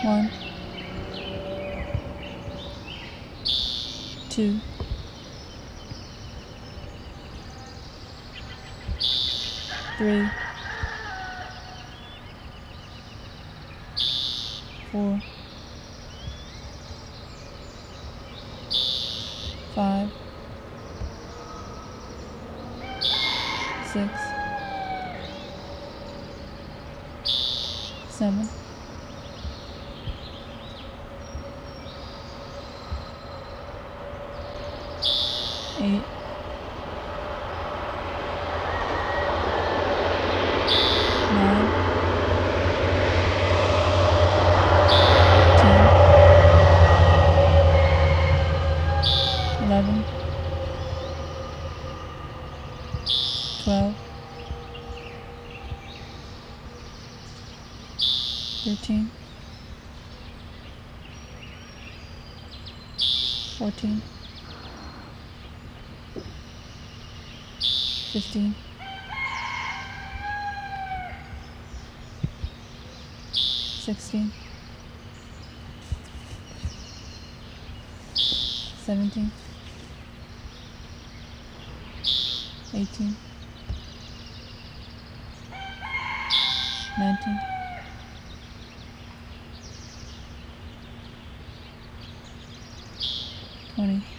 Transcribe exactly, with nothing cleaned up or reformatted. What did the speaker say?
One, two, three, four, five, six, seven, eight, nine, ten, eleven, twelve, thirteen, fourteen, fifteen, sixteen, seventeen, eighteen, nineteen, twenty,